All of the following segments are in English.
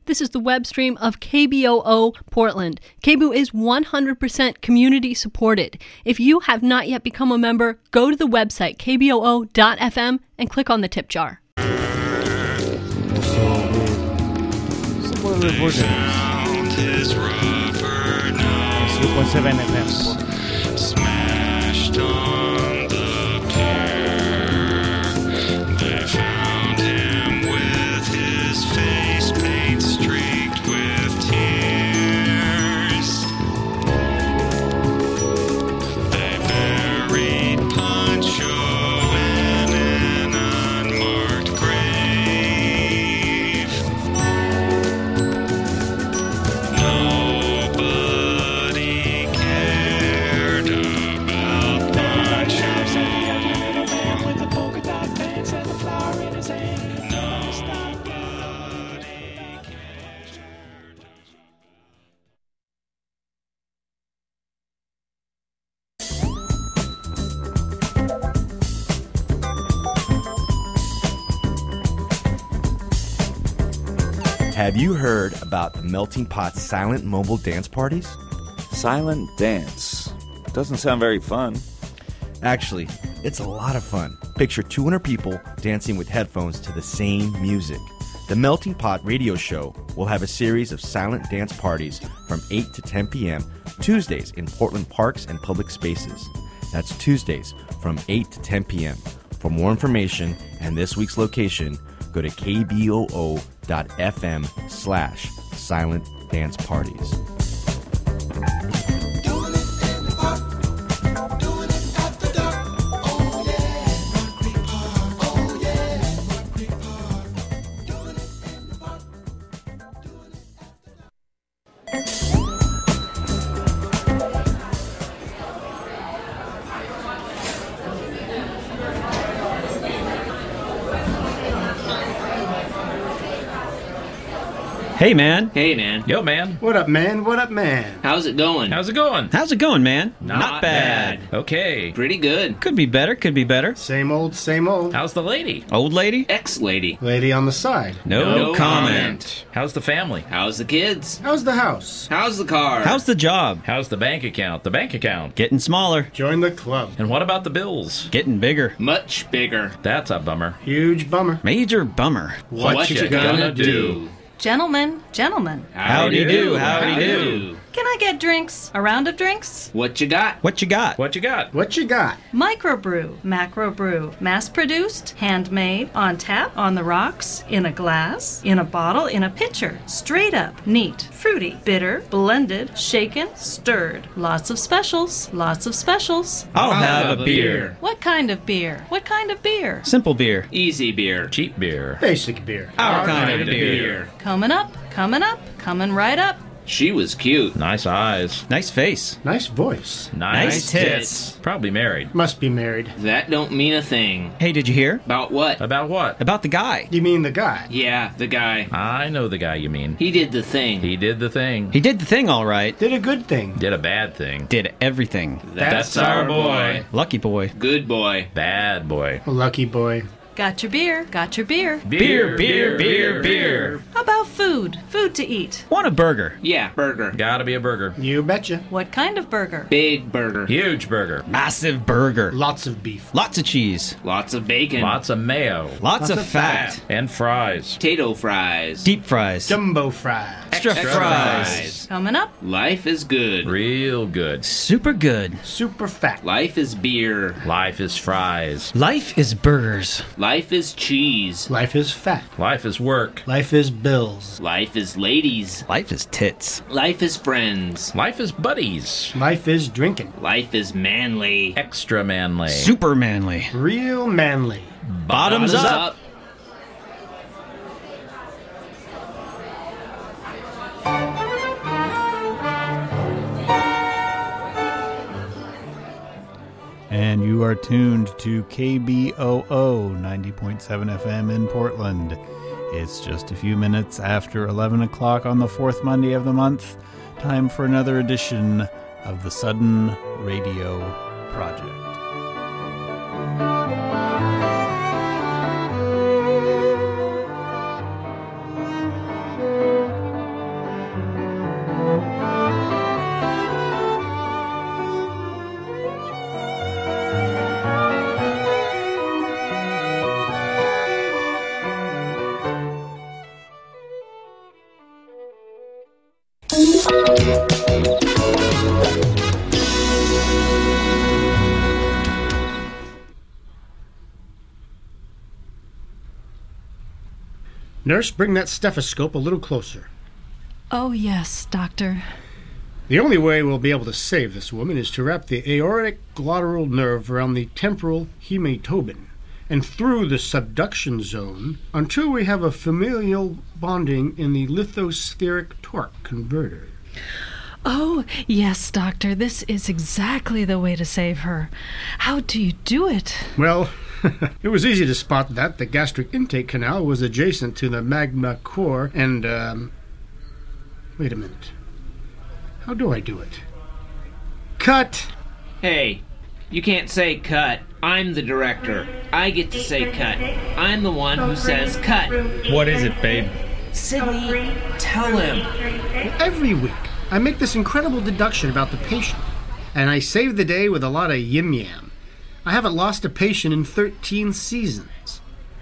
This is the web stream of KBOO Portland. KBOO is 100% community supported. If you have not yet become a member, go to the website kboo.fm and click on the tip jar. Smashed on the pier. They found him with his face paint streaked with tears. They buried Pancho in an unmarked grave. Nobody cared about Pancho. With the polka dot pants and the flower in his hand. Nobody cared. Have you heard about the Melting Pot silent mobile dance parties? Silent dance. Doesn't sound very fun. Actually, it's a lot of fun. Picture 200 people dancing with headphones to the same music. The Melting Pot radio show will have a series of silent dance parties from 8 to 10 p.m. Tuesdays in Portland parks and public spaces. That's Tuesdays from 8 to 10 p.m. For more information and this week's location, go to kboo.fm/silent dance parties. Hey, man. Hey, man. Yo, man. What up, man? What up, man? How's it going? How's it going? How's it going, man? Not bad. Okay. Pretty good. Could be better, could be better. Same old, same old. How's the lady? Old lady? Ex-lady. Lady on the side. No comment. How's the family? How's the kids? How's the house? How's the car? How's the job? How's the bank account? The bank account. Getting smaller. Join the club. And what about the bills? Getting bigger. Much bigger. That's a bummer. Huge bummer. Major bummer. What you gonna do? Gentlemen, gentlemen, Howdy do, howdy do. can I get drinks? A round of drinks? What you got? What you got? What you got? What you got? Microbrew, macrobrew, mass-produced, handmade, on tap, on the rocks, in a glass, in a bottle, in a pitcher, straight up, neat, fruity, bitter, blended, shaken, stirred. Lots of specials, lots of specials. I'll have a beer. What kind of beer? What kind of beer? Simple beer. Easy beer. Cheap beer. Basic beer. Our kind of beer. Coming up, coming right up. She was cute. Nice eyes. Nice face. Nice voice. Nice tits. Probably married. Must be married. That don't mean a thing. Hey, did you hear? About what? About what? About the guy. You mean the guy? Yeah, the guy. I know the guy you mean. He did the thing. He did the thing. He did the thing all right. Did a good thing. Did a bad thing. Did everything. That's our boy. Lucky boy. Good boy. Bad boy. Lucky boy. Got your beer, got your beer. Beer, beer, beer, beer. How about food? Food to eat. Want a burger. Yeah, burger. Gotta be a burger. You betcha. What kind of burger? Big burger. Huge burger. Massive burger. Lots of beef. Lots of cheese. Lots of bacon. Lots of mayo. Lots of fat. And fries. Potato fries. Deep fries. Jumbo fries. Extra fries. Coming up, Life is good. Real good. Super good. Super fat. Life is beer. Life is fries. Life is burgers. Life is cheese. Life is fat. Life is work. Life is bills. Life is ladies. Life is tits. Life is friends. Life is buddies. Life is drinking. Life is manly. Extra manly. Super manly. Real manly. Bottoms up. And you are tuned to KBOO 90.7 FM in Portland. It's just a few minutes after 11 o'clock on the fourth Monday of the month. Time for another edition of the Sudden Radio Project. Nurse, bring that stethoscope a little closer. Oh, yes, Doctor. The only way we'll be able to save this woman is to wrap the aortic gluteal nerve around the temporal hematobin and through the subduction zone until we have a familial bonding in the lithospheric torque converter. Oh, yes, Doctor. This is exactly the way to save her. How do you do it? Well, it was easy to spot that the gastric intake canal was adjacent to the magma core and, wait a minute. How do I do it? Cut! Hey, you can't say cut. I'm the director. I get to say cut. I'm the one who says cut. What is it, babe? Sydney, tell him. Every week, I make this incredible deduction about the patient, and I save the day with a lot of yim-yam. I haven't lost a patient in 13 seasons.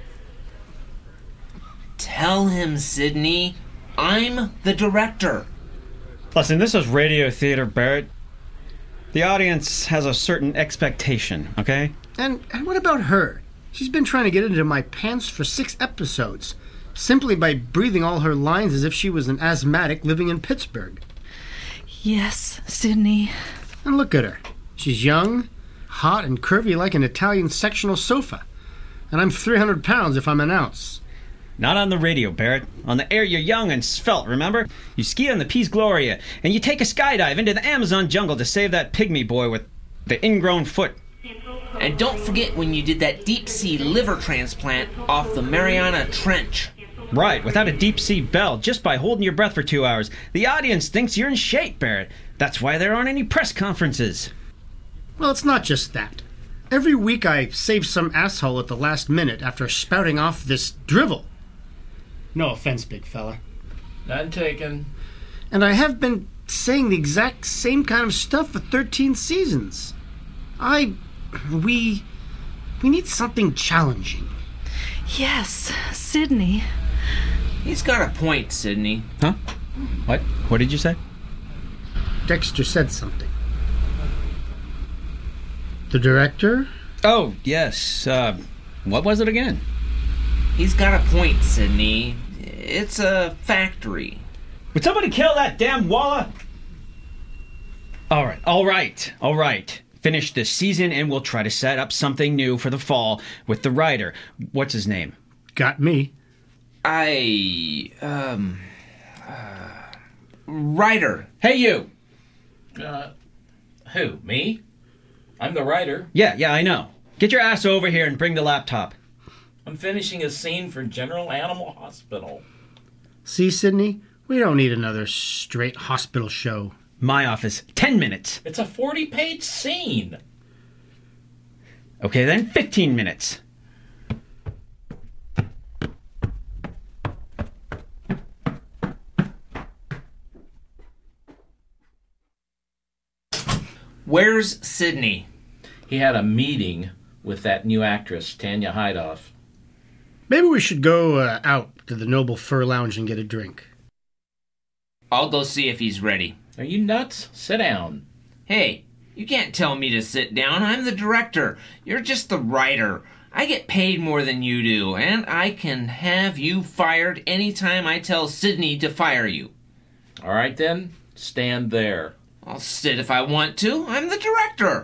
Tell him, Sydney. I'm the director. Listen, this is radio theater, Barrett. The audience has a certain expectation, okay? And what about her? She's been trying to get into my pants for 6 episodes, simply by breathing all her lines as if she was an asthmatic living in Pittsburgh. Yes, Sydney. And look at her. She's young, hot, and curvy like an Italian sectional sofa. And I'm 300 pounds if I'm an ounce. Not on the radio, Barrett. On the air, you're young and svelte, remember? You ski on the Piz Gloria, and you take a skydive into the Amazon jungle to save that pygmy boy with the ingrown foot. And don't forget when you did that deep-sea liver transplant off the Mariana Trench. Right, without a deep-sea bell, just by holding your breath for 2 hours. The audience thinks you're in shape, Barrett. That's why there aren't any press conferences. Well, it's not just that. Every week I save some asshole at the last minute after spouting off this drivel. No offense, big fella. None taken. And I have been saying the exact same kind of stuff for 13 seasons. We need something challenging. Yes, Sydney. He's got a point, Sydney. Huh? What? What did you say? Dexter said something. The director? Oh, yes. What was it again? He's got a point, Sydney. It's a factory. Would somebody kill that damn Walla? All right. Finish this season and we'll try to set up something new for the fall with the writer. What's his name? Got me. Writer. Hey, you! Who? Me? I'm the writer. Yeah, I know. Get your ass over here and bring the laptop. I'm finishing a scene for General Animal Hospital. See, Sydney? We don't need another straight hospital show. My office, 10 minutes. It's a 40-page scene. Okay, then 15 minutes. Where's Sydney? He had a meeting with that new actress, Tanya Heidoff. Maybe we should go out to the Noble Fur Lounge and get a drink. I'll go see if he's ready. Are you nuts? Sit down. Hey, you can't tell me to sit down. I'm the director. You're just the writer. I get paid more than you do, and I can have you fired anytime I tell Sydney to fire you. All right, then. Stand there. I'll sit if I want to. I'm the director.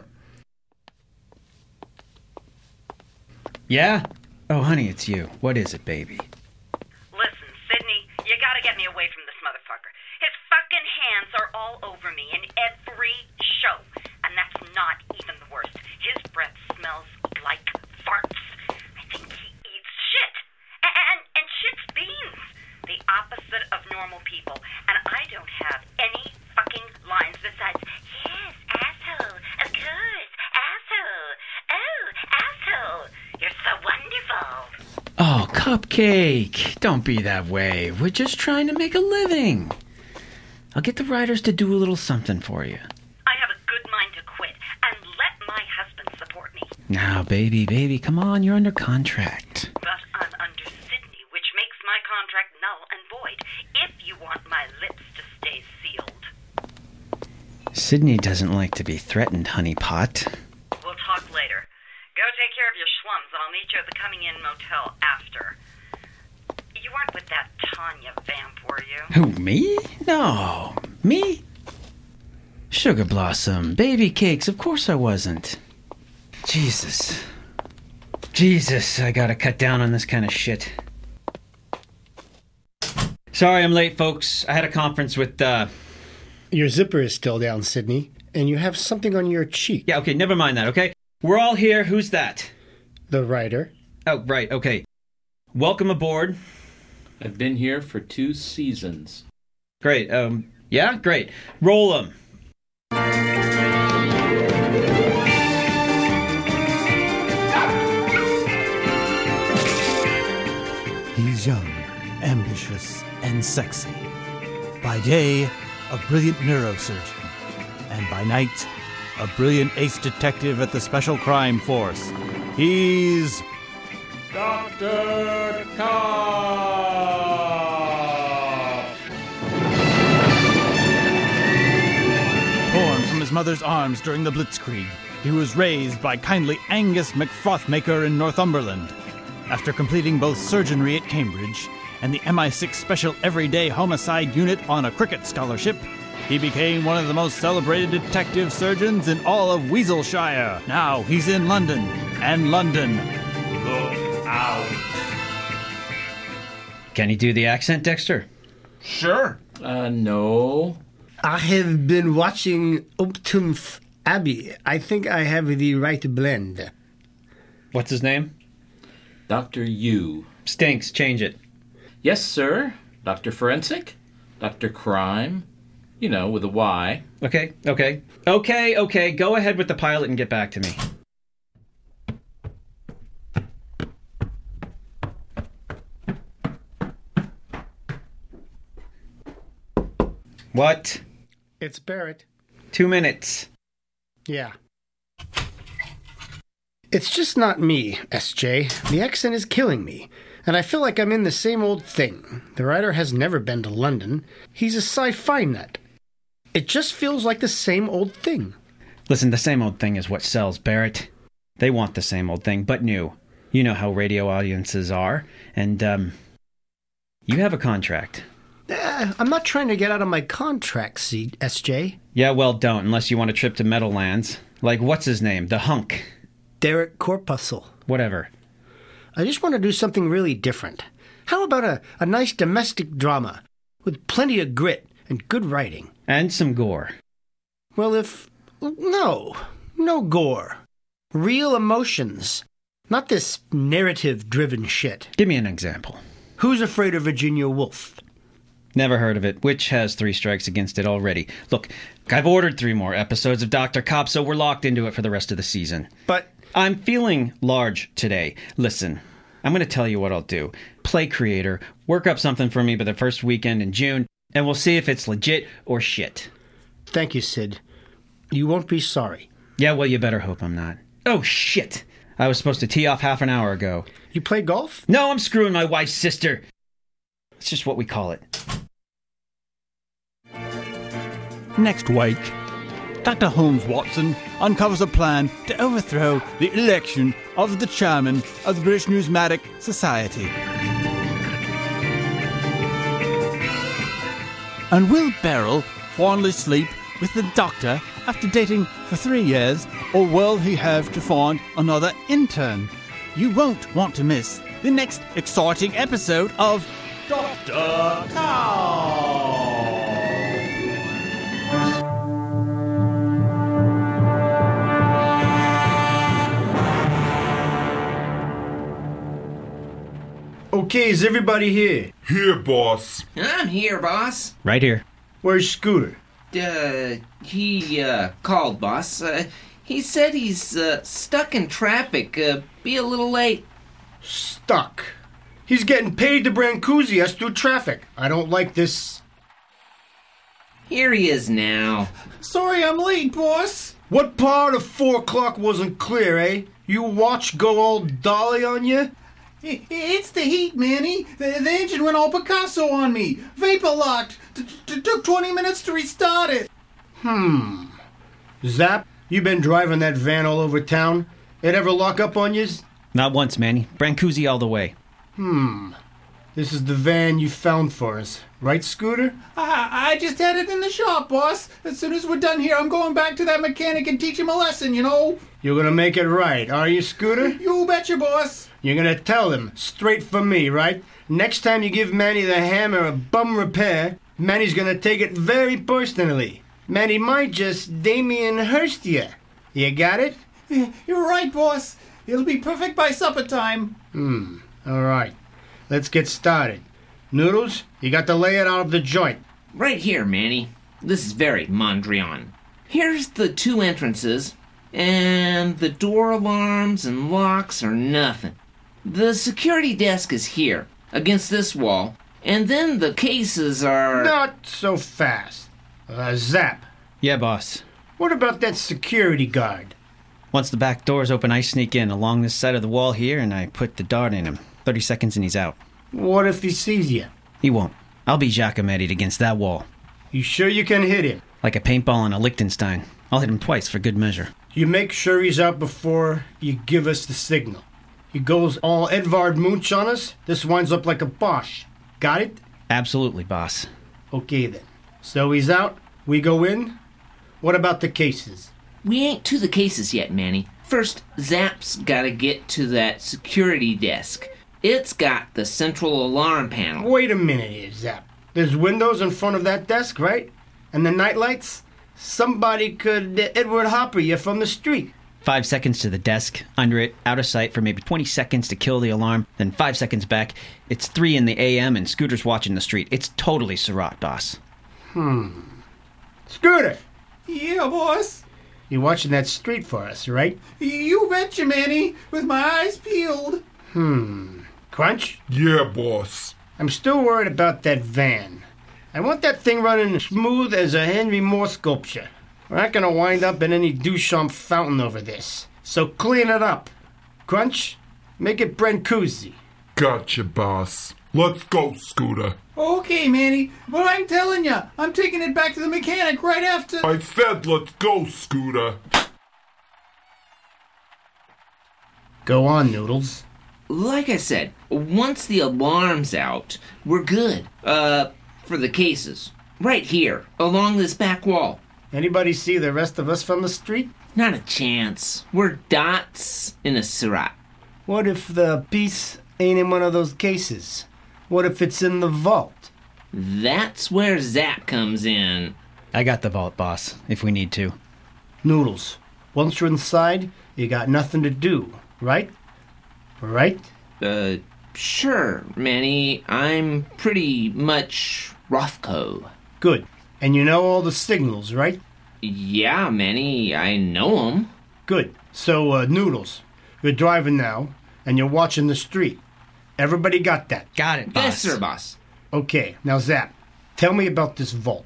Yeah? Oh, honey, it's you. What is it, baby? Listen, Sydney, you gotta get me away from this motherfucker. His fucking hands are all over me in every show. And that's not even the worst. His breath smells like farts. I think he eats shit. And shit's beans. The opposite of normal people. And I don't have any fucking lines besides, yes, asshole, of course, asshole, oh, asshole, you're so wonderful. Oh, Cupcake. Don't be that way. We're just trying to make a living. I'll get the writers to do a little something for you. I have a good mind to quit and let my husband support me. Now, baby, come on. You're under contract. But I'm under Sydney, which makes my contract null and void. If you want my lips to stay sealed, Sydney doesn't like to be threatened, honeypot. We'll talk later. Go take care of your schlums, and I'll meet you at the coming-in motel after. You weren't with that Tanya vamp, were you? Who, me? No. Me? Sugar Blossom, baby cakes, of course I wasn't. Jesus, I gotta cut down on this kind of shit. Sorry I'm late, folks. I had a conference with, Your zipper is still down, Sydney, and you have something on your cheek. Yeah, okay, never mind that, okay? We're all here. Who's that? The writer. Oh, right, okay. Welcome aboard. I've been here for 2 seasons. Great, yeah, great. Roll 'em. He's young, ambitious, and sexy. By day, a brilliant neurosurgeon. And by night, a brilliant ace detective at the Special Crime Force. He's... Dr. Cobb! Torn from his mother's arms during the Blitzkrieg, he was raised by kindly Angus McFrothmaker in Northumberland. After completing both surgery at Cambridge and the MI6 Special Everyday Homicide Unit on a cricket scholarship, he became one of the most celebrated detective surgeons in all of Weaselshire. Now he's in London, and London, look out. Can you do the accent, Dexter? Sure. No. I have been watching Upton's Abbey. I think I have the right blend. What's his name? Dr. Yu. Stinks, change it. Yes, sir. Dr. Forensic? Dr. Crime? You know, with a Y. Okay, go ahead with the pilot and get back to me. What? It's Barrett. 2 minutes. Yeah. It's just not me, SJ. The accent is killing me, and I feel like I'm in the same old thing. The writer has never been to London. He's a sci-fi nut. It just feels like the same old thing. Listen, the same old thing is what sells, Barrett. They want the same old thing, but new. You know how radio audiences are, and, you have a contract. I'm not trying to get out of my contract, SJ. Yeah, well, don't, unless you want a trip to Meadowlands. Like, what's his name? The hunk. Derek Corpuscle. Whatever. I just want to do something really different. How about a nice domestic drama with plenty of grit and good writing? And some gore. Well, no gore. Real emotions. Not this narrative-driven shit. Give me an example. Who's Afraid of Virginia Woolf? Never heard of it, which has 3 strikes against it already. Look, I've ordered 3 more episodes of Dr. Cobb, so we're locked into it for the rest of the season. But I'm feeling large today. Listen, I'm going to tell you what I'll do. Play creator, work up something for me by the first weekend in June, and we'll see if it's legit or shit. Thank you, Sid. You won't be sorry. Yeah, well, you better hope I'm not. Oh, shit! I was supposed to tee off half an hour ago. You play golf? No, I'm screwing my wife's sister. It's just what we call it. Next week, Dr. Holmes Watson uncovers a plan to overthrow the election of the chairman of the British Numismatic Society. And will Beryl fondly sleep with the doctor after dating for 3 years, or will he have to find another intern? You won't want to miss the next exciting episode of Dr. Cobb! Okay, is everybody here? Here, boss. I'm here, boss. Right here. Where's Scooter? He called, boss. He said he's stuck in traffic. Be a little late. Stuck. He's getting paid to Brancusi us through traffic. I don't like this. Here he is now. Sorry I'm late, boss. What part of 4 o'clock wasn't clear, eh? You watch go all dolly on you? It's the heat, Manny. The engine went all Picasso on me. Vapor locked. Took 20 minutes to restart it. Zap, you been driving that van all over town? It ever lock up on yous? Not once, Manny. Brancusi all the way. This is the van you found for us, right, Scooter? I just had it in the shop, boss. As soon as we're done here, I'm going back to that mechanic and teach him a lesson, you know? You're gonna make it right, are you, Scooter? You betcha, boss. You're gonna tell him, straight from me, right? Next time you give Manny the hammer a bum repair, Manny's gonna take it very personally. Manny might just Damien Hirst you. You got it? You're right, boss. It'll be perfect by supper time. All right. Let's get started. Noodles, you got the layout out of the joint. Right here, Manny. This is very Mondrian. Here's the 2 entrances, and the door alarms and locks are nothing. The security desk is here, against this wall, and then the cases are... Not so fast. Zap, Yeah, boss. what about that security guard? Once the back door's open, I sneak in along this side of the wall here, and I put the dart in him. 30 seconds and he's out. What if he sees you? He won't. I'll be Giacometti against that wall. You sure you can hit him? Like a paintball in a Liechtenstein. I'll hit him twice for good measure. You make sure he's out before you give us the signal. He goes all Edvard Munch on us, this winds up like a Bosch. Got it? Absolutely, boss. Okay then. So he's out, we go in. What about the cases? We ain't to the cases yet, Manny. First, Zap's gotta get to that security desk. It's got the central alarm panel. Wait a minute here, Zap. There's windows in front of that desk, right? And the nightlights? Somebody could Edward Hopper you from the street. 5 seconds to the desk, under it, out of sight for maybe 20 seconds to kill the alarm, then 5 seconds back. It's 3 in the AM and Scooter's watching the street. It's totally Surratt, boss. Scooter, Yeah, boss. you're watching that street for us, right? You betcha, Manny. With my eyes peeled. Crunch? Yeah, boss. I'm still worried about that van. I want that thing running smooth as a Henry Moore sculpture. We're not gonna wind up in any Duchamp fountain over this. So clean it up. Crunch, make it Brancusi. Gotcha, boss. Let's go, Scooter. Okay, Manny, but I'm telling ya, I'm taking it back to the mechanic right after... I said let's go, Scooter. Go on, Noodles. Like I said, once the alarm's out, we're good. For the cases. Right here, along this back wall. Anybody see the rest of us from the street? Not a chance. We're dots in a Surratt. What if the piece ain't in one of those cases? What if it's in the vault? That's where Zap comes in. I got the vault, boss, if we need to. Noodles, once you're inside, you got nothing to do, right? Right? Sure, Manny. I'm pretty much Rothko. Good. And you know all the signals, right? Yeah, Manny, I know 'em. Good. So, Noodles, you're driving now, and you're watching the street. Everybody got that? Got it, boss. Yes, sir, boss. Okay, now Zap, tell me about this vault.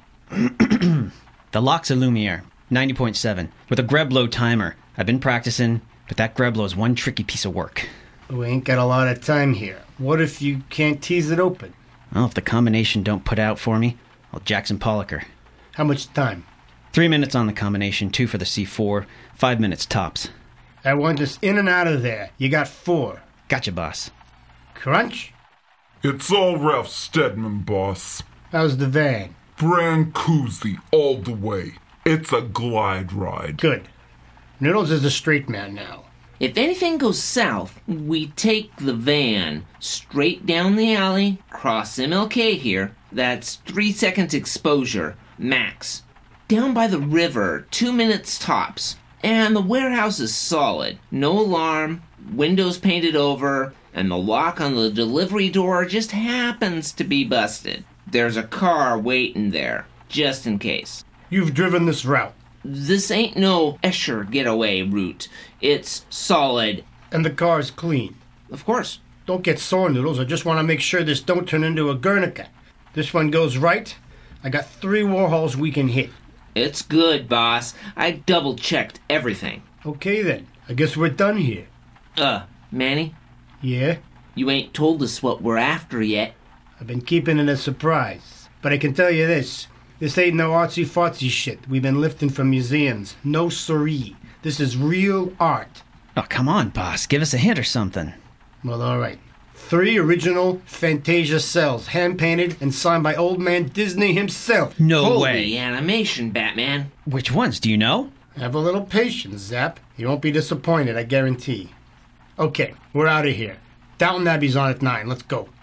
The lock's a Lumiere, 90.7, with a Greblo timer. I've been practicing, but that Greblow's one tricky piece of work. We ain't got a lot of time here. What if you can't tease it open? Well, if the combination don't put out for me, I'll Jackson Pollocker. How much time? 3 minutes on the combination, 2 for the C4, 5 minutes tops. I want us in and out of there. You got 4. Gotcha, boss. Crunch? It's all Ralph Steadman, boss. How's the van? Brancusi all the way. It's a glide ride. Good. Noodles is a straight man now. If anything goes south, we take the van straight down the alley, cross MLK here. That's 3 seconds exposure, max. Down by the river, 2 minutes tops. And the warehouse is solid. No alarm, windows painted over, and the lock on the delivery door just happens to be busted. There's a car waiting there, just in case. You've driven this route. This ain't no Escher getaway route. It's solid. And the car's clean. Of course. Don't get sore, Noodles. I just want to make sure this don't turn into a Guernica. This one goes right. I got 3 Warhols we can hit. It's good, boss. I double-checked everything. Okay, then. I guess we're done here. Manny? Yeah? You ain't told us what we're after yet. I've been keeping it a surprise. But I can tell you this. This ain't no artsy-fartsy shit we've been lifting from museums. No siree. This is real art. Oh, come on, boss. Give us a hint or something. Well, all right. 3 original Fantasia cells, hand-painted and signed by old man Disney himself. No Holy way. animation, Batman. Which ones, do you know? Have a little patience, Zap. You won't be disappointed, I guarantee. Okay, we're out of here. Downton Abbey's on at 9. Let's go.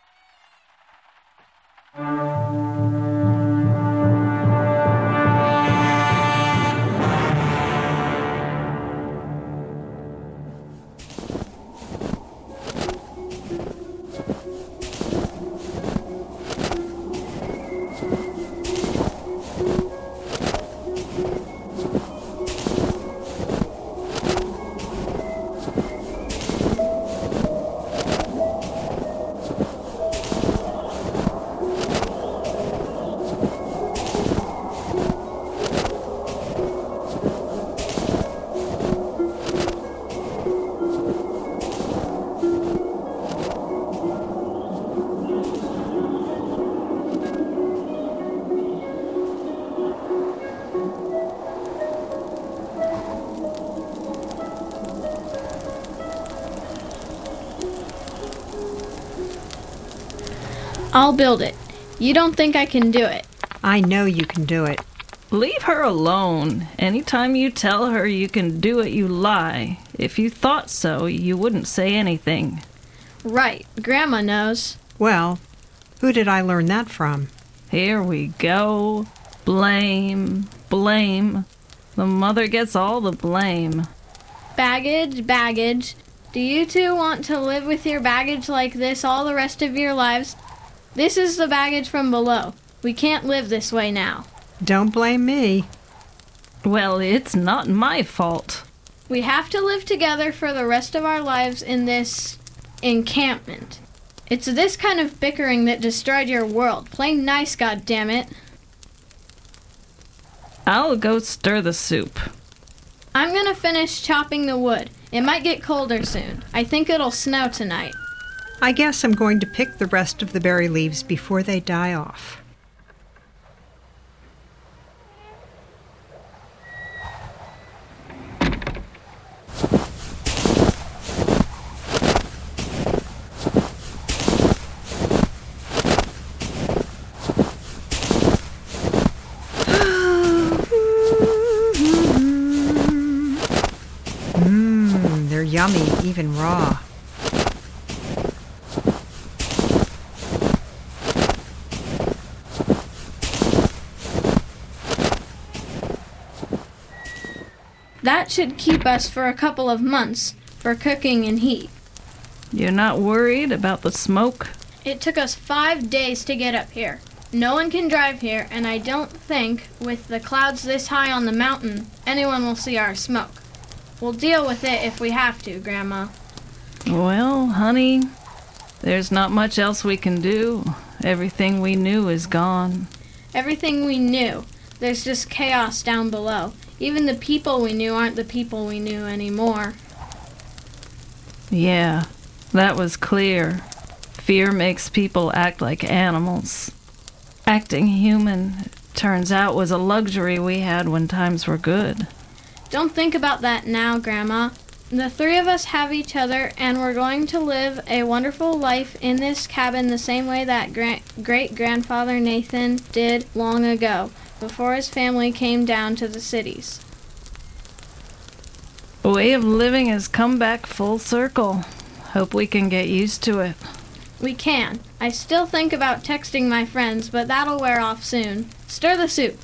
I'll build it. You don't think I can do it? I know you can do it. Leave her alone. Anytime you tell her you can do it, you lie. If you thought so, you wouldn't say anything. Right. Grandma knows. Well, who did I learn that from? Here we go. Blame. Blame. The mother gets all the blame. Baggage, baggage. Do you two want to live with your baggage like this all the rest of your lives? This is the baggage from below. We can't live this way now. Don't blame me. Well, it's not my fault. We have to live together for the rest of our lives in this encampment. It's this kind of bickering that destroyed your world. Play nice, goddammit. I'll go stir the soup. I'm gonna finish chopping the wood. It might get colder soon. I think it'll snow tonight. I guess I'm going to pick the rest of the berry leaves before they die off. They're yummy, even raw. That should keep us for a couple of months for cooking and heat. You're not worried about the smoke? It took us 5 days to get up here. No one can drive here, and I don't think, with the clouds this high on the mountain, anyone will see our smoke. We'll deal with it if we have to, Grandma. Well, honey, there's not much else we can do. Everything we knew is gone. Everything we knew. There's just chaos down below. Even the people we knew aren't the people we knew anymore. Yeah, that was clear. Fear makes people act like animals. Acting human, turns out, was a luxury we had when times were good. Don't think about that now, Grandma. The 3 of us have each other, and we're going to live a wonderful life in this cabin the same way that great-grandfather Nathan did long ago, before his family came down to the cities. A way of living has come back full circle. Hope we can get used to it. We can. I still think about texting my friends, but that'll wear off soon. Stir the soup.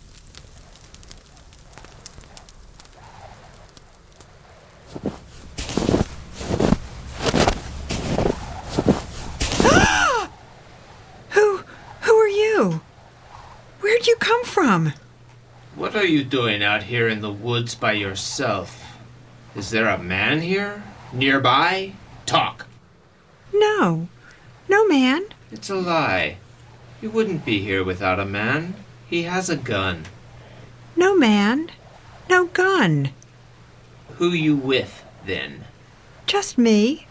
Who are you? Where'd you come from? What are you doing out here in the woods by yourself? Is there a man here? Nearby? Talk. No. No man. It's a lie. You wouldn't be here without a man. He has a gun. No man. No gun. Who you with, then? Just me.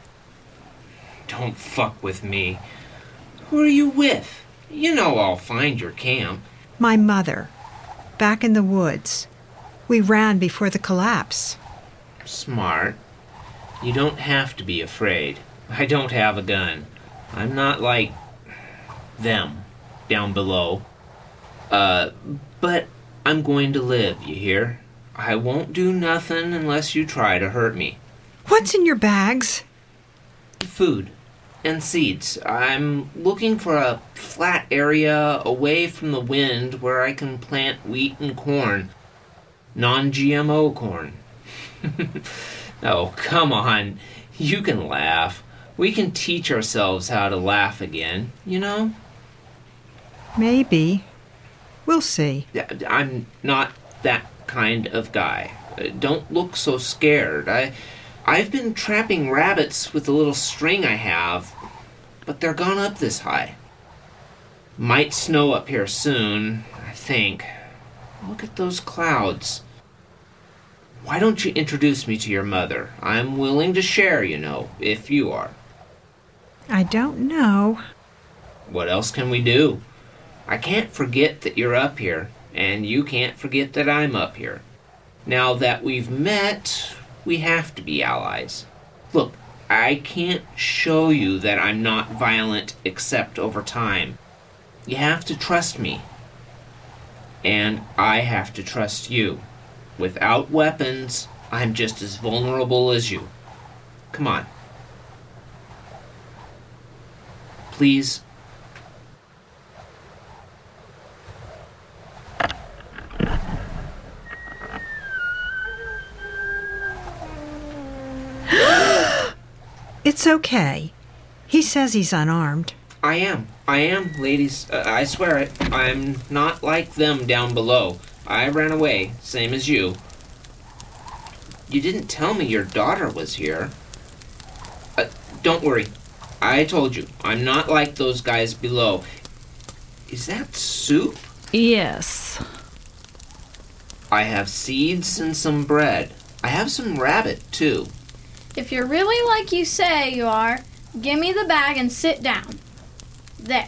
Don't fuck with me. Who are you with? You know I'll find your camp. My mother. Back in the woods. We ran before the collapse. Smart. You don't have to be afraid. I don't have a gun. I'm not like them down below. But I'm going to live, you hear? I won't do nothing unless you try to hurt me. What's in your bags? Food and seeds. I'm looking for a flat area away from the wind where I can plant wheat and corn. Non-GMO corn. Oh, come on. You can laugh. We can teach ourselves how to laugh again, you know? Maybe. We'll see. I'm not that kind of guy. Don't look so scared. I've been trapping rabbits with the little string I have, but they're gone up this high. Might snow up here soon, I think. Look at those clouds. Why don't you introduce me to your mother? I'm willing to share, you know, if you are. I don't know. What else can we do? I can't forget that you're up here, and you can't forget that I'm up here. Now that we've met, we have to be allies. Look, I can't show you that I'm not violent except over time. You have to trust me. And I have to trust you. Without weapons, I'm just as vulnerable as you. Come on. Please. It's okay. He says he's unarmed. I am, ladies. I swear it. I'm not like them down below. I ran away, same as you. You didn't tell me your daughter was here. Don't worry. I told you, I'm not like those guys below. Is that soup? Yes. I have seeds and some bread. I have some rabbit, too. If you're really like you say you are, give me the bag and sit down. There.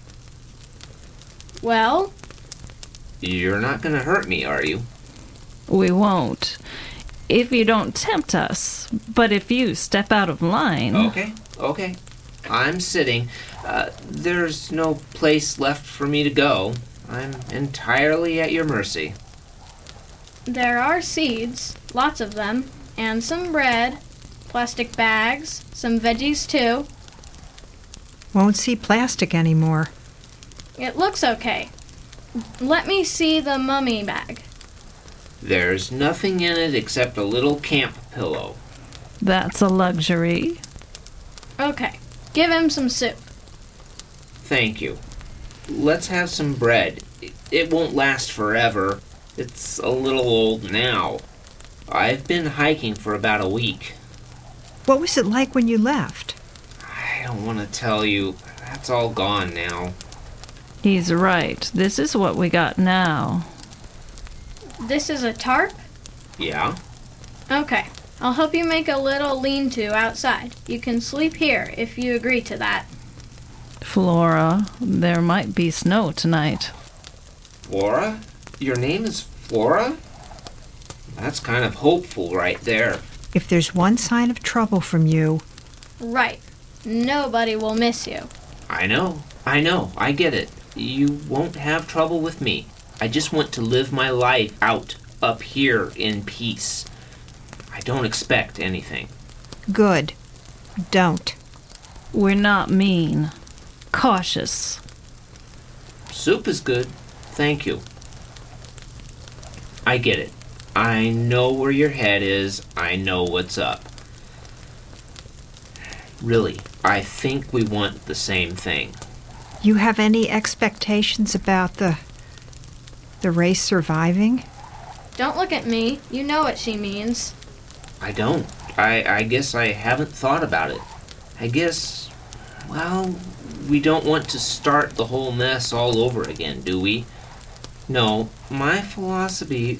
Well? You're not gonna hurt me, are you? We won't. If you don't tempt us. But if you step out of line... Okay. I'm sitting. There's no place left for me to go. I'm entirely at your mercy. There are seeds, lots of them, and some bread, plastic bags, some veggies too. Won't see plastic anymore. It looks okay. Let me see the mummy bag. There's nothing in it except a little camp pillow. That's a luxury. Okay, give him some soup. Thank you. Let's have some bread. It won't last forever. It's a little old now. I've been hiking for about a week. What was it like when you left? I don't want to tell you. That's all gone now. He's right. This is what we got now. This is a tarp? Yeah? Okay. I'll help you make a little lean-to outside. You can sleep here if you agree to that. Flora, there might be snow tonight. Flora? Your name is Flora? That's kind of hopeful right there. If there's one sign of trouble from you... Right. Nobody will miss you. I know. I get it. You won't have trouble with me. I just want to live my life out up here in peace. I don't expect anything. Good. Don't. We're not mean. Cautious. Soup is good. Thank you. I get it. I know where your head is. I know what's up. Really, I think we want the same thing. You have any expectations about the race surviving? Don't look at me. You know what she means. I don't. I guess I haven't thought about it. I guess, well, we don't want to start the whole mess all over again, do we? No, my philosophy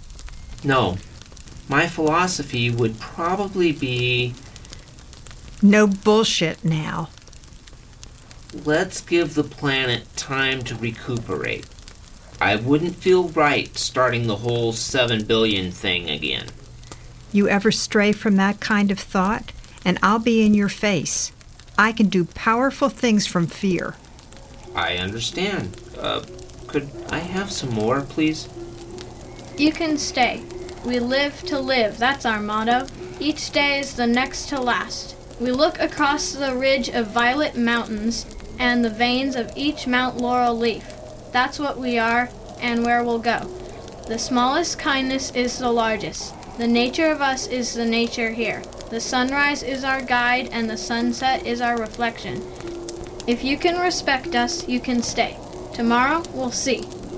would probably be... No bullshit now. Let's give the planet time to recuperate. I wouldn't feel right starting the whole 7 billion thing again. You ever stray from that kind of thought, and I'll be in your face. I can do powerful things from fear. I understand. Could I have some more, please? You can stay. We live to live, that's our motto. Each day is the next to last. We look across the ridge of violet mountains and the veins of each Mount Laurel leaf. That's what we are and where we'll go. The smallest kindness is the largest. The nature of us is the nature here. The sunrise is our guide and the sunset is our reflection. If you can respect us, you can stay. Tomorrow, we'll see.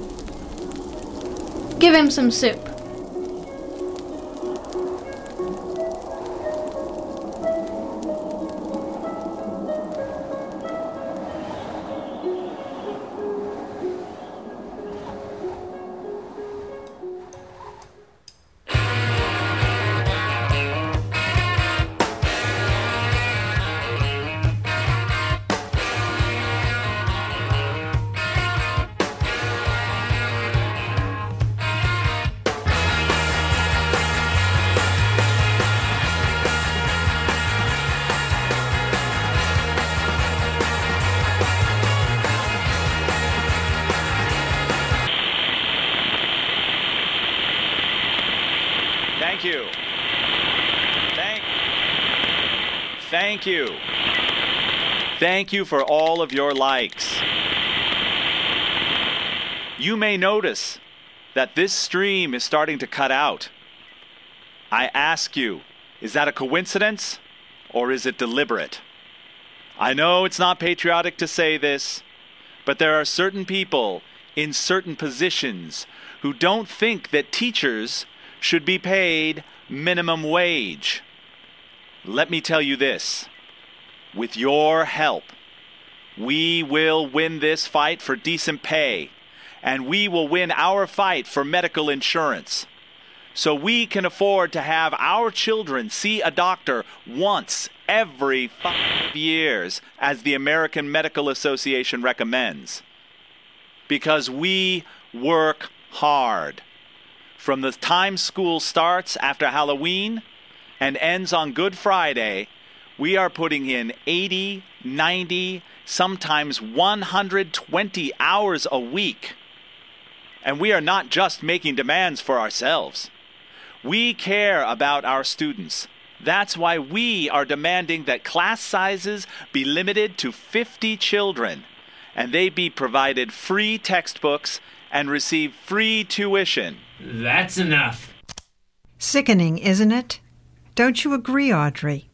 Give him some soup. Thank you. Thank you. Thank you for all of your likes. You may notice that this stream is starting to cut out. I ask you, is that a coincidence or is it deliberate? I know it's not patriotic to say this, but there are certain people in certain positions who don't think that teachers should be paid minimum wage. Let me tell you this. With your help, we will win this fight for decent pay, and we will win our fight for medical insurance, so we can afford to have our children see a doctor once every 5 years, as the American Medical Association recommends. Because we work hard. From the time school starts after Halloween and ends on Good Friday, we are putting in 80, 90, sometimes 120 hours a week. And we are not just making demands for ourselves. We care about our students. That's why we are demanding that class sizes be limited to 50 children, and they be provided free textbooks and receive free tuition. That's enough. Sickening, isn't it? Don't you agree, Audrey?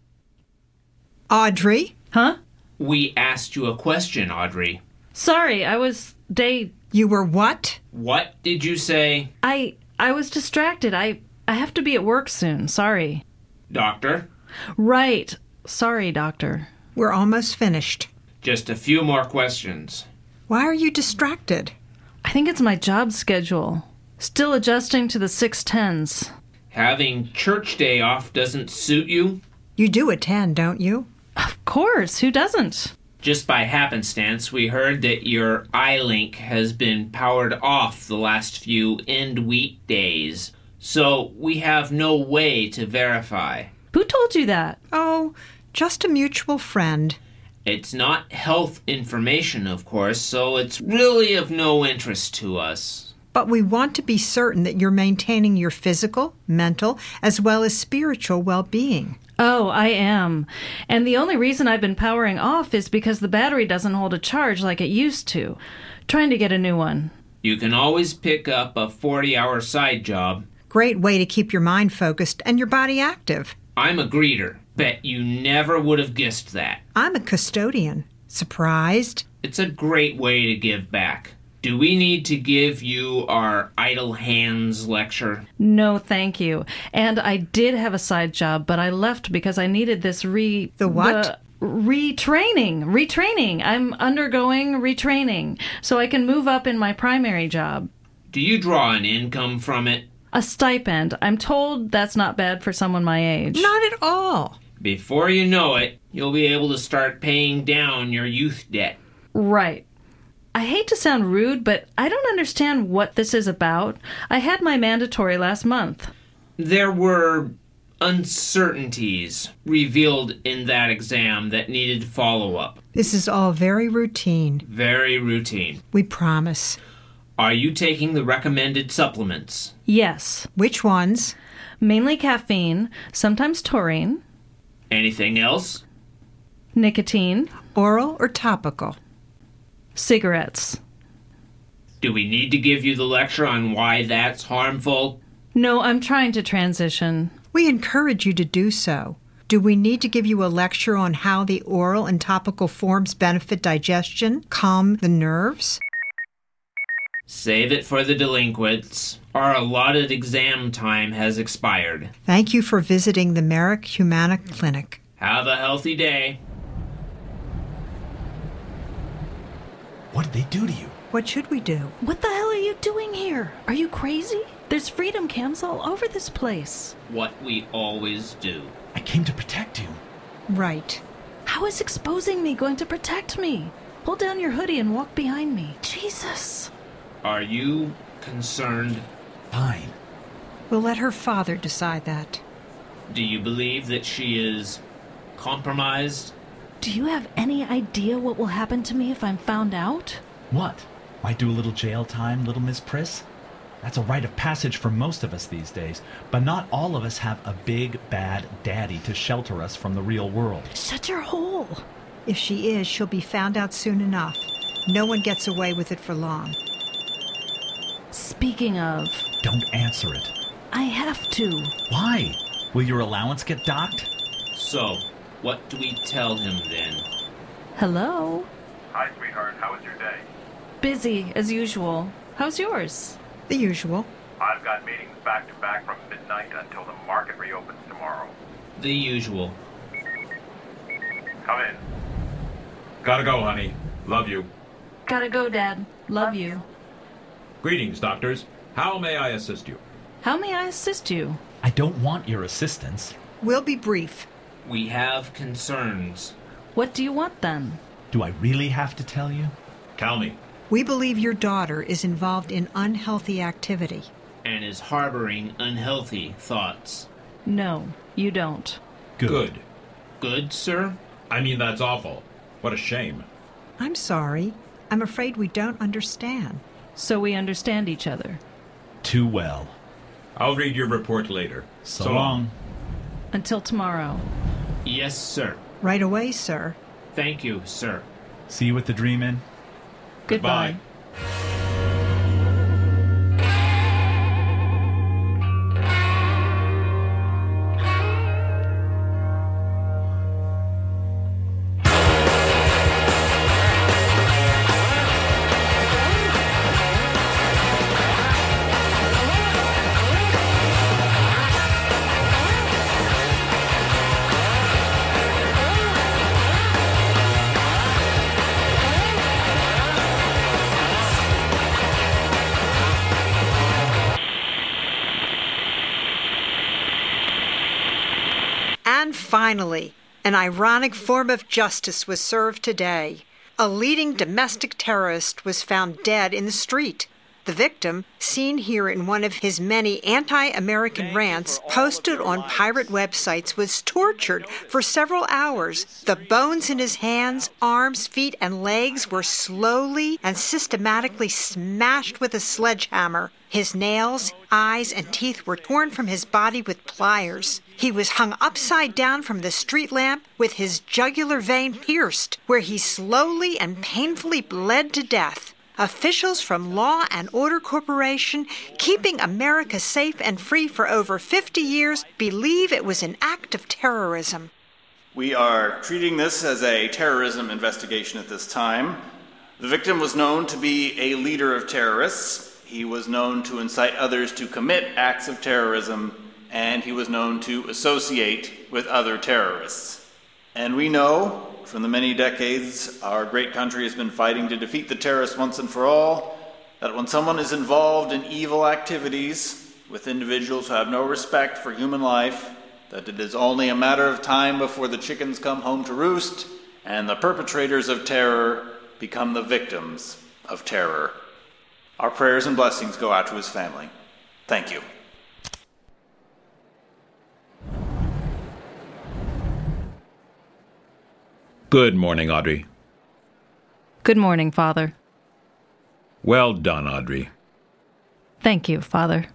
Audrey? Huh? We asked you a question, Audrey. Sorry, You were what? What did you say? I was distracted. I have to be at work soon. Sorry. Doctor? Right. Sorry, Doctor. We're almost finished. Just a few more questions. Why are you distracted? I think it's my job schedule. Still adjusting to the 610s. Having church day off doesn't suit you? You do attend, don't you? Of course. Who doesn't? Just by happenstance, we heard that your iLink has been powered off the last few end weekdays. So we have no way to verify. Who told you that? Oh, just a mutual friend. It's not health information, of course, so it's really of no interest to us. But we want to be certain that you're maintaining your physical, mental, as well as spiritual well-being. Oh, I am. And the only reason I've been powering off is because the battery doesn't hold a charge like it used to. Trying to get a new one. You can always pick up a 40-hour side job. Great way to keep your mind focused and your body active. I'm a greeter. Bet you never would have guessed that. I'm a custodian. Surprised? It's a great way to give back. Do we need to give you our idle hands lecture? No, thank you. And I did have a side job, but I left because I needed this The what? Retraining. I'm undergoing retraining so I can move up in my primary job. Do you draw an income from it? A stipend. I'm told that's not bad for someone my age. Not at all. Before you know it, you'll be able to start paying down your youth debt. Right. I hate to sound rude, but I don't understand what this is about. I had my mandatory last month. There were uncertainties revealed in that exam that needed follow-up. This is all very routine. Very routine. We promise. Are you taking the recommended supplements? Yes. Which ones? Mainly caffeine, sometimes taurine. Anything else? Nicotine. Oral or topical? Cigarettes. Do we need to give you the lecture on why that's harmful? No, I'm trying to transition. We encourage you to do so. Do we need to give you a lecture on how the oral and topical forms benefit digestion, calm the nerves? Save it for the delinquents. Our allotted exam time has expired. Thank you for visiting the Merrick Humana Clinic. Have a healthy day. What did they do to you? What should we do? What the hell are you doing here? Are you crazy? There's freedom camps all over this place. What we always do. I came to protect you. Right. How is exposing me going to protect me? Pull down your hoodie and walk behind me. Jesus. Are you concerned? Fine. We'll let her father decide that. Do you believe that she is compromised? Do you have any idea what will happen to me if I'm found out? What? Might do a little jail time, little Miss Priss? That's a rite of passage for most of us these days, but not all of us have a big, bad daddy to shelter us from the real world. Shut your hole! If she is, she'll be found out soon enough. No one gets away with it for long. Speaking of... Don't answer it. I have to. Why? Will your allowance get docked? So, what do we tell him then? Hello? Hi, sweetheart. How was your day? Busy, as usual. How's yours? The usual. I've got meetings back to back from midnight until the market reopens tomorrow. The usual. Come in. Gotta go, honey. Love you. Gotta go, Dad. Love you. Greetings, doctors. How may I assist you? How may I assist you? I don't want your assistance. We'll be brief. We have concerns. What do you want, then? Do I really have to tell you? Tell me. We believe your daughter is involved in unhealthy activity. And is harboring unhealthy thoughts. No, you don't. Good. Good, sir? I mean, that's awful. What a shame. I'm sorry. I'm afraid we don't understand. So we understand each other. Too well. I'll read your report later. So long. Until tomorrow. Yes, sir. Right away, sir. Thank you, sir. See you with the dream in. Goodbye. And finally, an ironic form of justice was served today. A leading domestic terrorist was found dead in the street. The victim, seen here in one of his many anti-American rants posted on pirate websites, was tortured for several hours. The bones in his hands, arms, feet, and legs were slowly and systematically smashed with a sledgehammer. His nails, eyes, and teeth were torn from his body with pliers. He was hung upside down from the street lamp with his jugular vein pierced, where he slowly and painfully bled to death. Officials from Law and Order Corporation, keeping America safe and free for over 50 years, believe it was an act of terrorism. We are treating this as a terrorism investigation at this time. The victim was known to be a leader of terrorists. He was known to incite others to commit acts of terrorism, and he was known to associate with other terrorists. And we know, from the many decades our great country has been fighting to defeat the terrorists once and for all, that when someone is involved in evil activities with individuals who have no respect for human life, that it is only a matter of time before the chickens come home to roost and the perpetrators of terror become the victims. of terror. Our prayers and blessings go out to his family. Thank you. Good morning, Audrey. Good morning, Father. Well done, Audrey. Thank you, Father.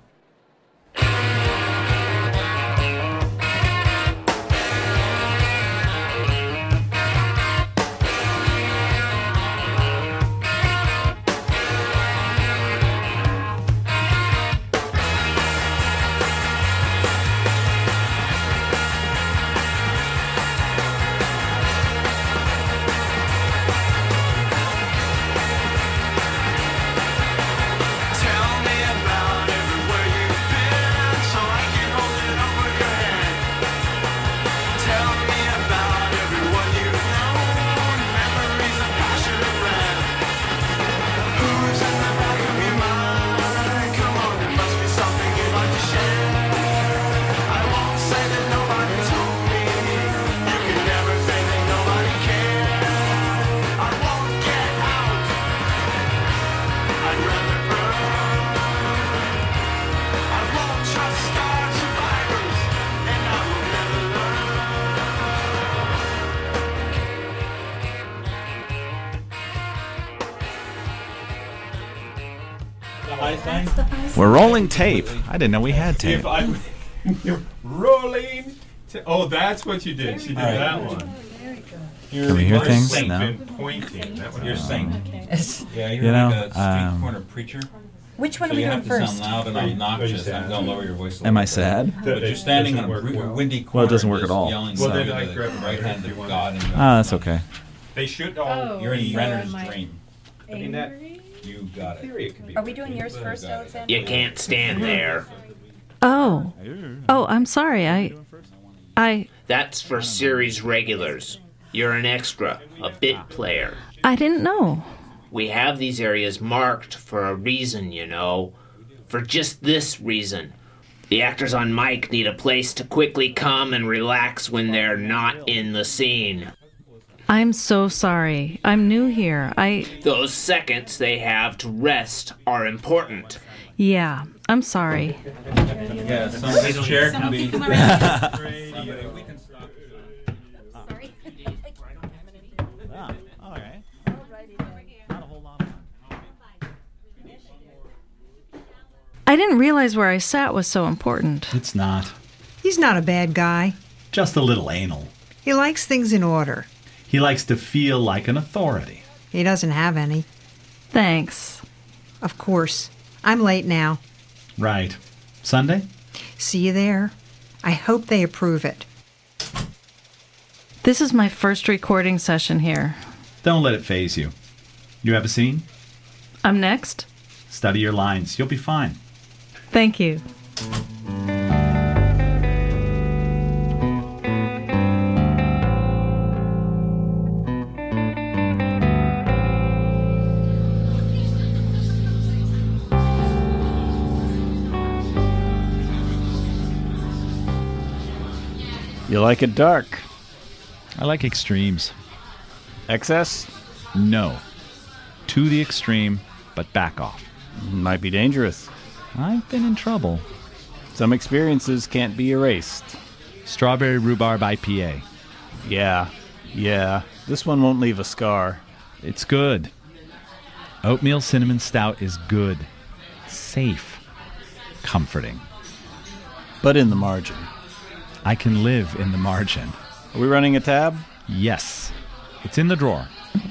We're rolling tape. I didn't know we had tape. You're rolling. Oh, that's what you did. She did that one. Can we hear things? You've No. been pointing. That one you're singing. Yeah, you're like a street corner preacher. Which one So are we you doing have to first? sound loud and obnoxious. I'm going to lower your voice a little Am I bit. sad? But you're standing on a windy corner. Well, it doesn't work just at all. Yelling Well, well, then I the grab a right mic hand if of you want. God. And That's okay. They should all. You're in so Renner's am I dream. I mean, that you got it. Are we doing yours first, Alexander? You can't stand there. Oh. Oh, I'm sorry. I That's for series regulars. You're an extra, a bit player. didn't know. We have these areas marked for a reason, you know. For just this reason. The actors on mic need a place to quickly come and relax when they're not in the scene. I'm so sorry. I'm new here. Those seconds they have to rest are important. Yeah, I'm sorry. Yeah, this chair can be. I didn't realize where I sat was so important. It's not. He's not a bad guy. Just a little anal. He likes things in order. He likes to feel like an authority. He doesn't have any. Thanks. Of course. I'm late now. Right. Sunday? See you there. I hope they approve it. This is my first recording session here. Don't let it faze you. You have a scene? I'm next? Study your lines. You'll be fine. Thank you. You like it dark? I like extremes. Excess? No. To the extreme, but back off. Might be dangerous. I've been in trouble. Some experiences can't be erased. Strawberry rhubarb IPA. Yeah. This one won't leave a scar. It's good. Oatmeal cinnamon stout is good. Safe. Comforting. But in the margin. I can live in the margin. Are we running a tab? Yes. It's in the drawer.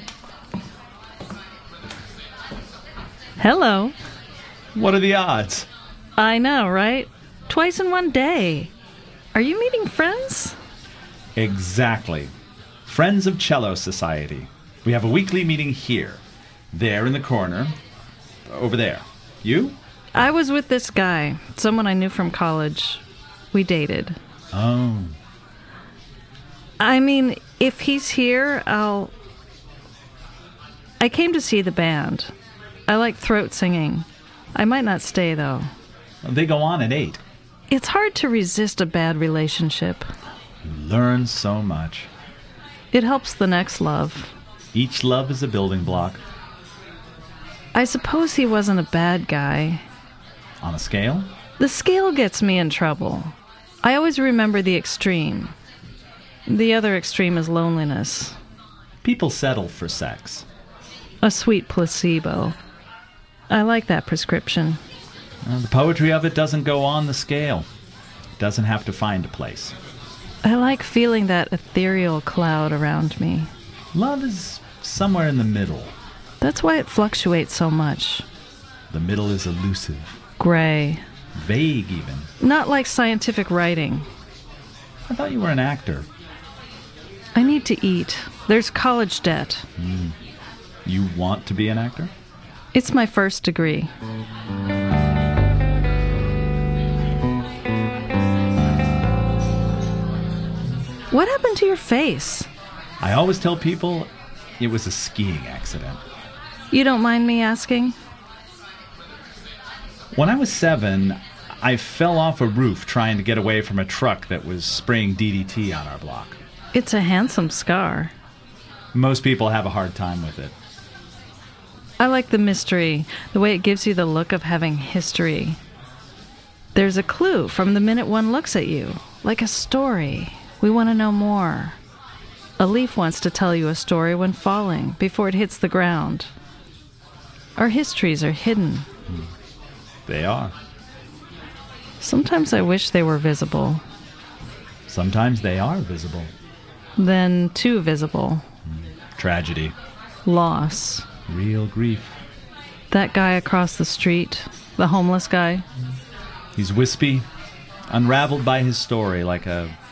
Hello. What are the odds? I know, right? Twice in one day. Are you meeting friends? Exactly. Friends of Cello Society. We have a weekly meeting here. There in the corner. Over there. You? I was with this guy, someone I knew from college. We dated. Oh. I mean, if he's here, I came to see the band. I like throat singing. I might not stay, though. They go on at 8. It's hard to resist a bad relationship. You learn so much. It helps the next love. Each love is a building block. I suppose he wasn't a bad guy. On a scale? The scale gets me in trouble. I always remember the extreme. The other extreme is loneliness. People settle for sex. A sweet placebo. I like that prescription. The poetry of it doesn't go on the scale. It doesn't have to find a place. I like feeling that ethereal cloud around me. Love is somewhere in the middle. That's why it fluctuates so much. The middle is elusive. Gray. Vague, even. Not like scientific writing. I thought you were an actor. I need to eat. There's college debt. You want to be an actor? It's my first degree. What happened to your face? I always tell people it was a skiing accident. You don't mind me asking? When I was 7, I fell off a roof trying to get away from a truck that was spraying DDT on our block. It's a handsome scar. Most people have a hard time with it. I like the mystery, the way it gives you the look of having history. There's a clue from the minute one looks at you, like a story. We want to know more. A leaf wants to tell you a story when falling, before it hits the ground. Our histories are hidden. They are. Sometimes I wish they were visible. Sometimes they are visible. Then too visible. Tragedy. Loss. Real grief. That guy across the street, the homeless guy. He's wispy, unraveled by his story like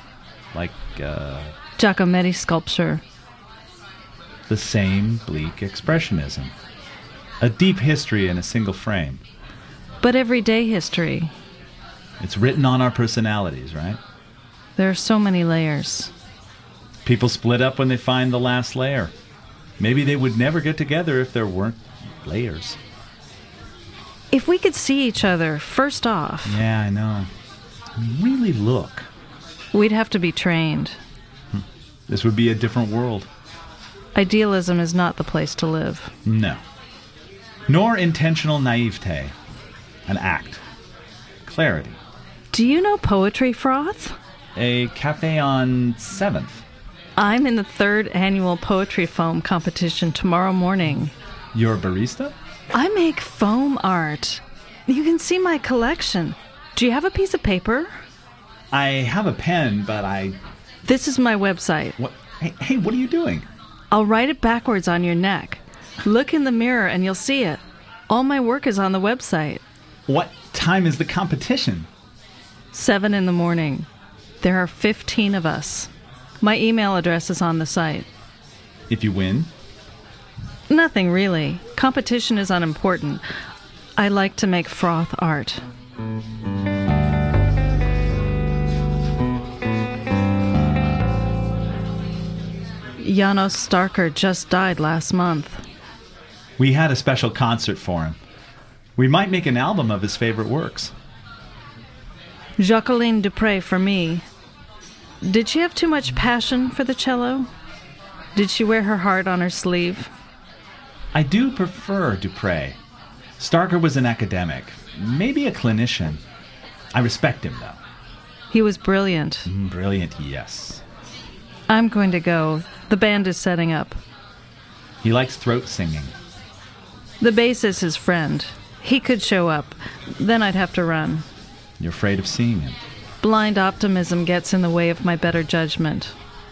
Giacometti sculpture. The same bleak expressionism. A deep history in a single frame. But everyday history. It's written on our personalities, right? There are so many layers. People split up when they find the last layer. Maybe they would never get together if there weren't layers. If we could see each other, first off... Yeah, I know. Really look. We'd have to be trained. This would be a different world. Idealism is not the place to live. No. Nor intentional naivete. An act. Clarity. Do you know Poetry Froth? A cafe on 7th. I'm in the 3rd annual Poetry Foam competition tomorrow morning. You're a barista? I make foam art. You can see my collection. Do you have a piece of paper? I have a pen, but This is my website. What? Hey, what are you doing? I'll write it backwards on your neck. Look in the mirror and you'll see it. All my work is on the website. What time is the competition? 7 in the morning. There are 15 of us. My email address is on the site. If you win? Nothing really. Competition is unimportant. I like to make froth art. Janos Starker just died last month. We had a special concert for him. We might make an album of his favorite works. Jacqueline Dupre for me. Did she have too much passion for the cello? Did she wear her heart on her sleeve? I do prefer Dupre. Starker was an academic, maybe a clinician. I respect him, though. He was brilliant. Brilliant, yes. I'm going to go. The band is setting up. He likes throat singing. The bass is his friend. He could show up. Then I'd have to run. You're afraid of seeing him. Blind optimism gets in the way of my better judgment.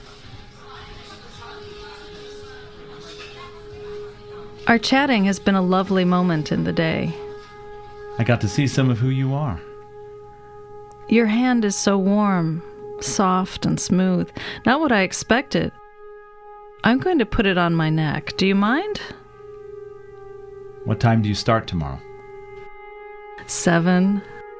Our chatting has been a lovely moment in the day. I got to see some of who you are. Your hand is so warm, soft and smooth. Not what I expected. I'm going to put it on my neck. Do you mind? What time do you start tomorrow? 7.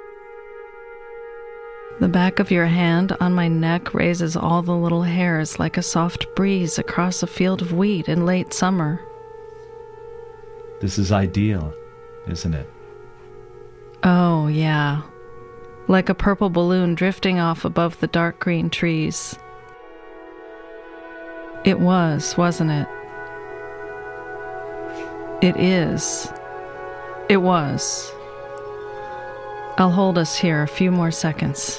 The back of your hand on my neck raises all the little hairs like a soft breeze across a field of wheat in late summer. This is ideal, isn't it? Oh, yeah. Like a purple balloon drifting off above the dark green trees. It was, wasn't it? It is. It was. I'll hold us here a few more seconds.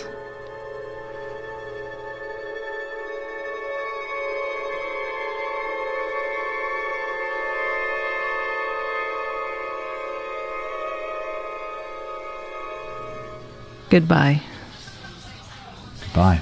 Goodbye. Goodbye.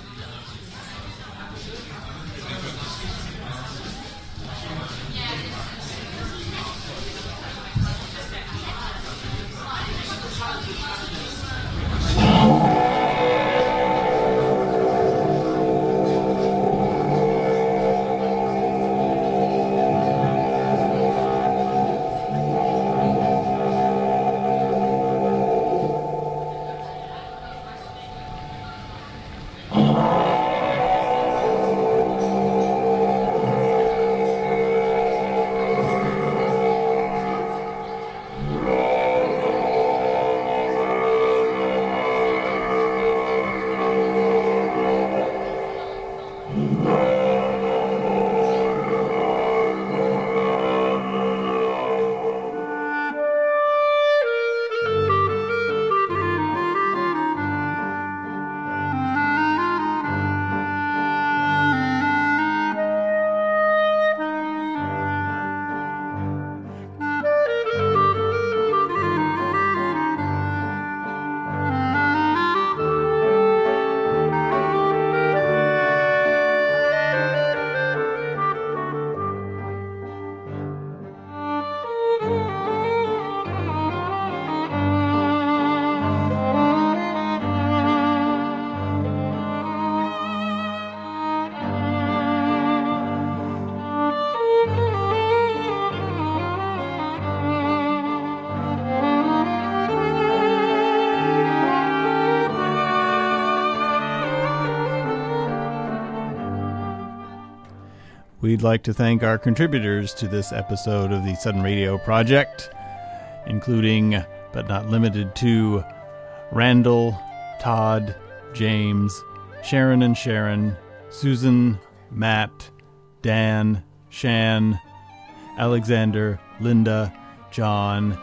We'd like to thank our contributors to this episode of the Sudden Radio Project, including, but not limited to, Randall, Todd, James, Sharon and Sharon, Susan, Matt, Dan, Shan, Alexander, Linda, John,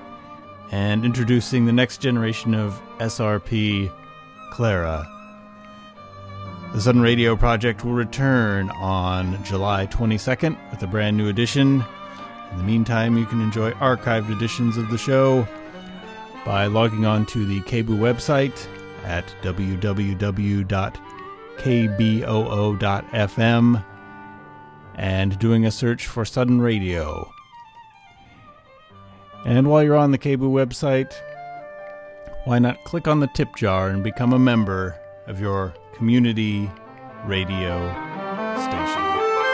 and introducing the next generation of SRP, Clara. The Sudden Radio Project will return on July 22nd with a brand new edition. In the meantime, you can enjoy archived editions of the show by logging on to the KBOO website at www.kboo.fm and doing a search for Sudden Radio. And while you're on the KBOO website, why not click on the tip jar and become a member of your community radio station.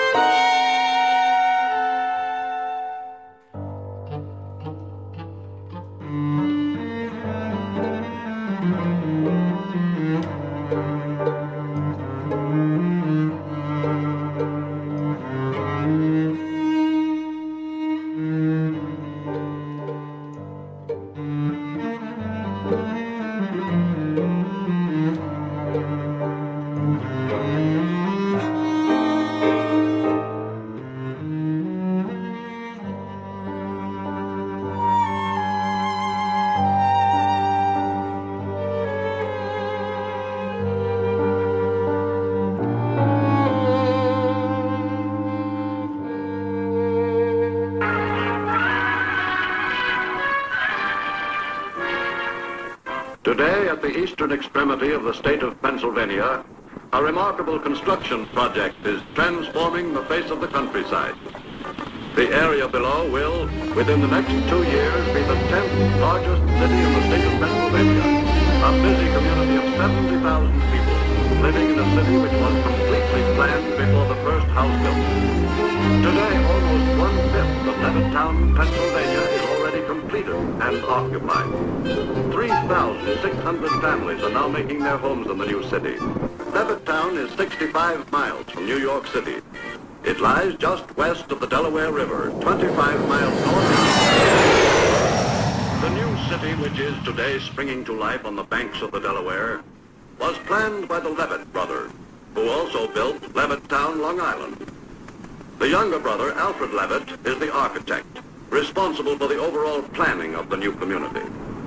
Today, at the eastern extremity of the state of Pennsylvania, a remarkable construction project is transforming the face of the countryside. The area below will, within the next 2 years, be the 10th largest city in the state of Pennsylvania. A busy community of 70,000 people living in a city which was completely planned before the first house built. Today, almost 1/5 of Levittown, Pennsylvania is already completed and occupied. 3,600 families are now making their homes in the new city. Levittown is 65 miles from New York City. It lies just west of the Delaware River, 25 miles northeast. The new city, which is today springing to life on the banks of the Delaware, was planned by the Levitt brothers, who also built Levittown, Long Island. The younger brother, Alfred Levitt, is the architect. responsible for the overall planning of the new community.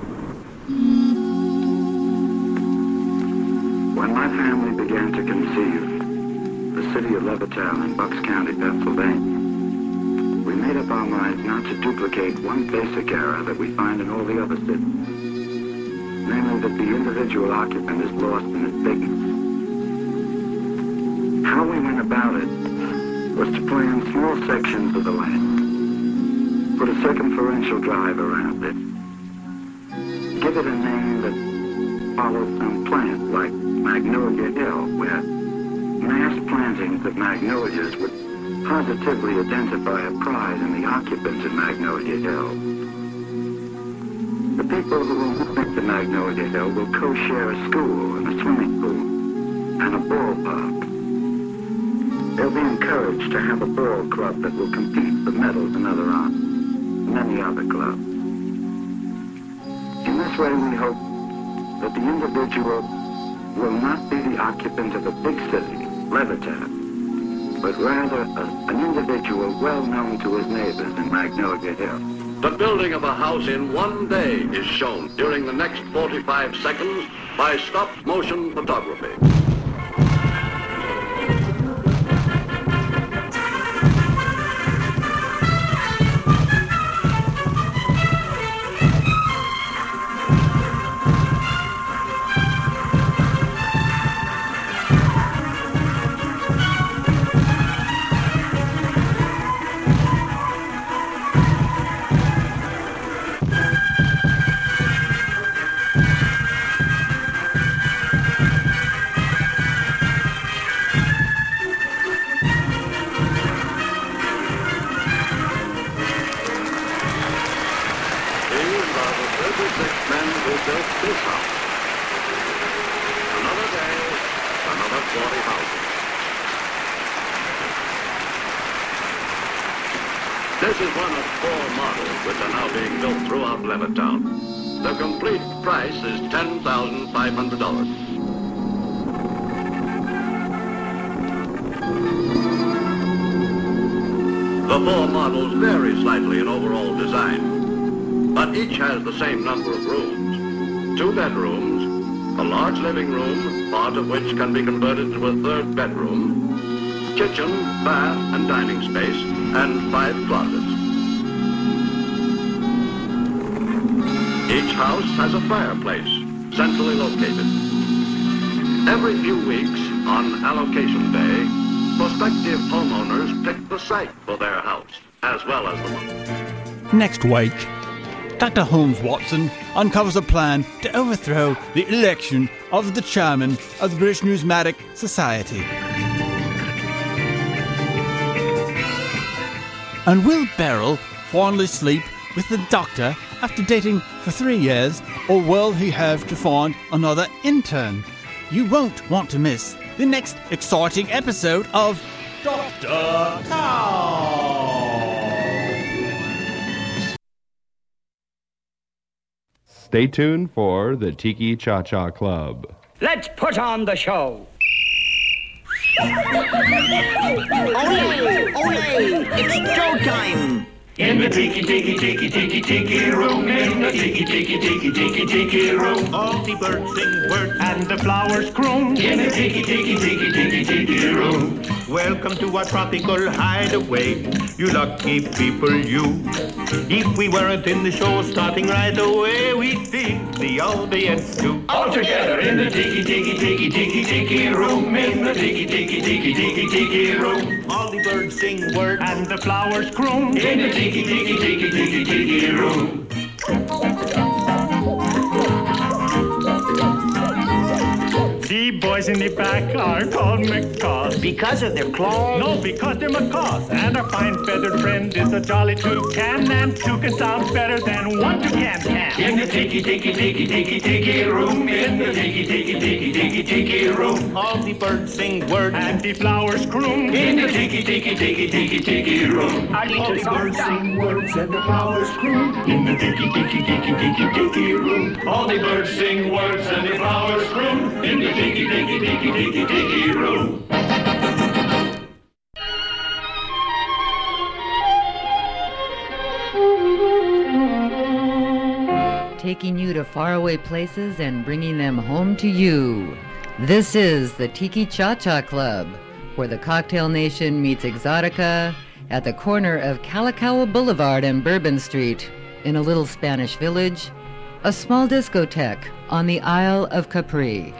When my family began to conceive the city of Levittown in Bucks County, Pennsylvania, we made up our minds not to duplicate one basic error that we find in all the other cities, namely that the individual occupant is lost in its bigness. How we went about it was to plan small sections of the land, put a circumferential drive around it, give it a name that followed some plant like Magnolia Hill, where mass plantings of magnolias would positively identify a pride in the occupants in Magnolia Hill. The people who will move to Magnolia Hill will co-share a school and a swimming pool and a ballpark. They'll be encouraged to have a ball club that will compete for medals and other honors, and many other clubs. In this way, we hope that the individual will not be the occupant of a big city, Levittown, but rather an individual well known to his neighbors in Magnolia Hill. The building of a house in one day is shown during the next 45 seconds by stop-motion photography. This is one of 4 models which are now being built throughout Levittown. The complete price is $10,500. The 4 models vary slightly in overall design, but each has the same number of rooms. 2 bedrooms, a large living room, part of which can be converted to a 3rd bedroom, kitchen, bath, and dining space, and 5 closets. Each house has a fireplace, centrally located. Every few weeks, on allocation day, prospective homeowners pick the site for their house, as well as the one. Next week, Dr. Holmes Watson uncovers a plan to overthrow the election of the chairman of the British Numismatic Society. And will Beryl fondly sleep with the doctor after dating for 3 years, or will he have to find another intern? You won't want to miss the next exciting episode of Dr. Cow. Stay tuned for the Tiki Cha-Cha Club. Let's put on the show. Ole! Ole! It's showtime! In the tiki tiki tiki tiki tiki room, in the tiki tiki tiki tiki tiki room, all the birds sing words and the flowers croon. In the tiki tiki tiki tiki tiki room. Welcome to our tropical hideaway, you lucky people, you. If we weren't in the show starting right away, we'd think the audience too. All together in the tiki tiki tiki tiki tiki room, in the tiki tiki tiki tiki tiki room, all the birds sing words and the flowers croon. In the tiki tiki tiki tiki tiki room. The boys in the back are called macaws. Because of their claws? No, because they're macaws. And our fine feathered friend is a jolly toucan. And toucan sounds better than one toucan can. In the tiki tiki tiki tiki tiki room. In the tiki tiki tiki tiki tiki room. All the birds sing words and the flowers croon. In the tiki tiki tiki tiki tiki room. All the birds sing words and the flowers croon. In the tiki tiki tiki tiki tiki room. All the birds sing words and the flowers croon. In the tiki tiki tiki tiki tiki room. taking you to faraway places and bringing them home to you. This is the Tiki Cha-Cha Club, where the cocktail nation meets exotica at the corner of Kalakaua Boulevard and Bourbon Street in a little Spanish village, a small discotheque on the Isle of Capri.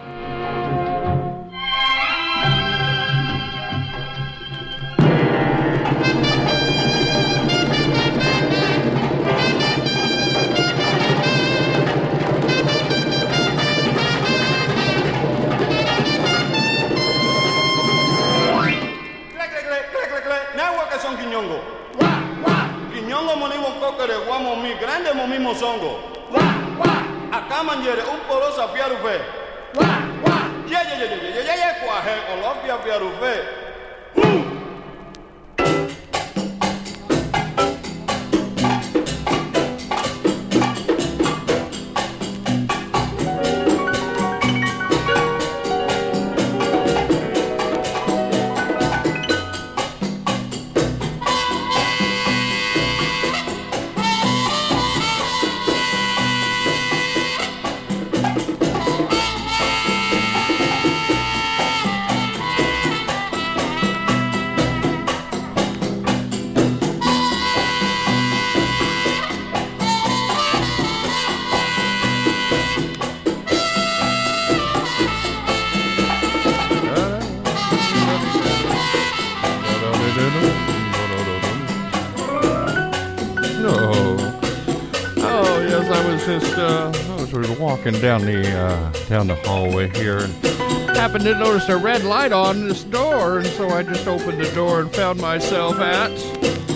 Mi grande momimo songo. Acá manjere un porosa fiarufe. Ye kwahe olofia fiarufe. Walking down the hallway here and happened to notice a red light on this door, and so I just opened the door and found myself at